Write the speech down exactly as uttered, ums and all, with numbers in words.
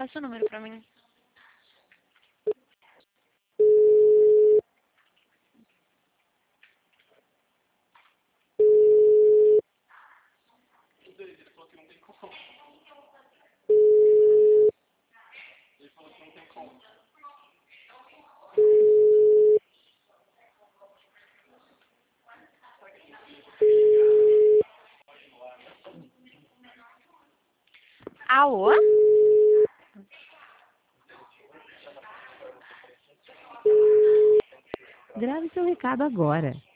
Passa o número pra mim. Alô? Grave seu recado agora.